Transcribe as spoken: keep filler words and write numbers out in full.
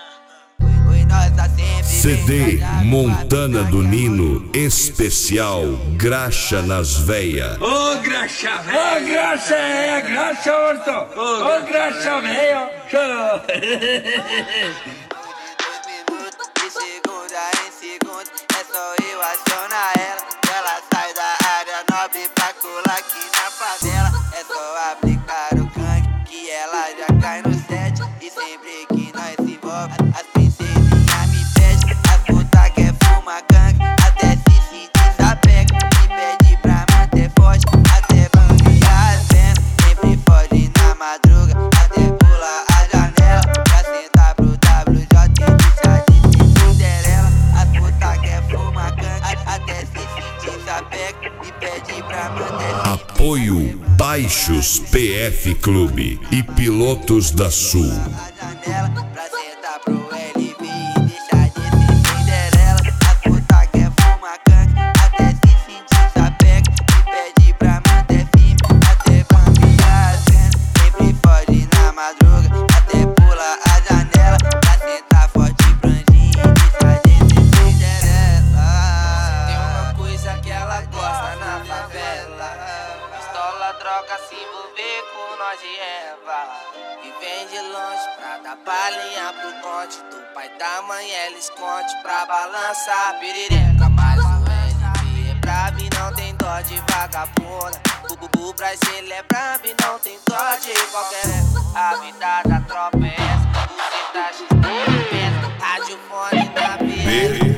C D Montana do Nino, especial Graxa nas Veia. Ô oh, graxa véia! Ô oh, graxa é, graxa orto! Ô oh, graxa véia! De segunda em segunda, é só eu acionar ela. Ela sai da área nobre pra colar aqui na favela. É só aplicar o gangue que ela já cai no set. E sempre que nós se envolve, as princesinhas me pedem. As puta quer fumar gangue, até se se desapega. Me pede pra manter forte, até bambear as penas. Sempre foge na madruga, até pula a janela. Pra sentar pro W J e deixar de Cinderela. As puta quer fumar gangue, até se se desapega. Me pede pra manter. Apoio Baixos P F Clube e Pilotos da Sul. A janela pra sentar pro L V e deixar de ser Cinderela. As puta quer fumar gangue, até se sentir sapega. Me pede pra manter firme, até bambear as cenas. Sempre foge na madruga, até pula a janela. Pra sentar forte pra anjinho e deixar de ser Cinderela. Tem uma coisa que ela gosta na favela: pistola, droga, se envolver com nós de Eva. E vem de longe pra dar palhinha pro conte. Do pai da mãe ela esconde pra balançar perereca. Mas o L V é brabo e não tem dó de vagabunda. O bubu pra ele é brabo e não tem dó de qualquer época. A vida da tropa é essa, você tá X T, rádio fone na B S.